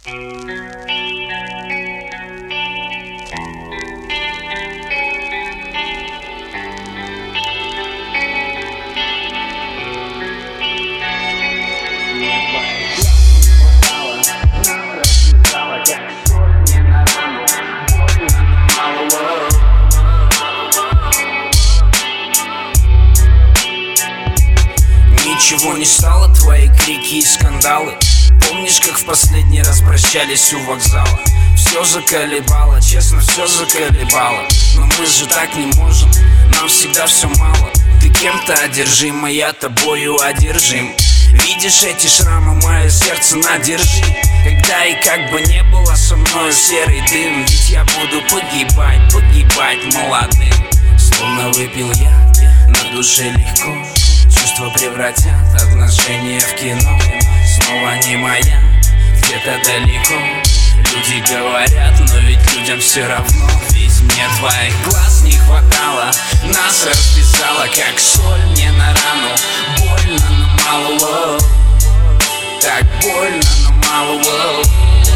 Ничего не стало, твои крики и скандалы. Помнишь, как в последний раз прощались у вокзала? Все заколебало, честно, все заколебало. Но мы же так не можем, нам всегда все мало. Ты кем-то одержима, я тобою одержим. Видишь эти шрамы, мое сердце надержи. Когда и как бы не было со мною серый дым, ведь я буду погибать молодым. Словно выпил я, на душе легко. Чувства превратят отношения в кино. Снова не моя, где-то далеко. Люди говорят, но ведь людям все равно. Ведь мне твоих глаз не хватало. Нас развязала, как соль мне на рану. Больно, но мало, так больно, но мало.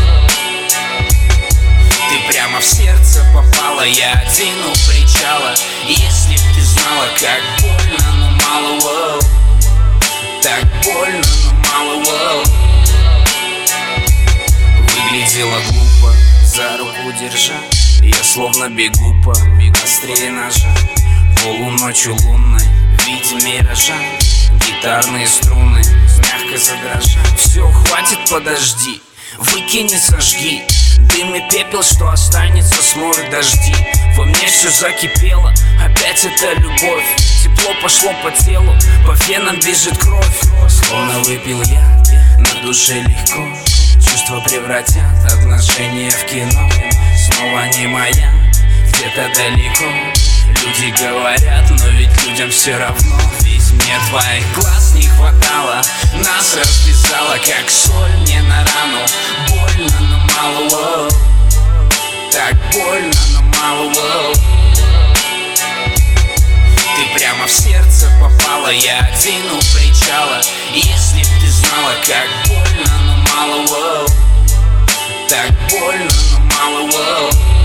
Ты прямо в сердце попала, я один у причала. Если б ты знала, как больно, но мало, так больно, но мало. Выглядела глупо, за руку держа. Я словно бегу по острее ножа. Полуночью лунной, в виде миража. Гитарные струны мягко задрожат. Все, хватит, подожди, выкини, сожги. Дым и пепел, что останется, смоют дожди. Во мне все закипело, опять это любовь. Тепло пошло по телу, по венам бежит кровь. Словно выпил я, на душе легко. Чувства превратят отношения в кино. Снова не моя, где-то далеко. Люди говорят, но ведь людям все равно. Ведь мне твоих глаз не хватало. Нас развязала, как соль мне на рану. Больно, но мало, так больно, но мало. Ты прямо в сердце попала, я один у причала. Если б ты знала, как больно, но мало, так больно, но мало.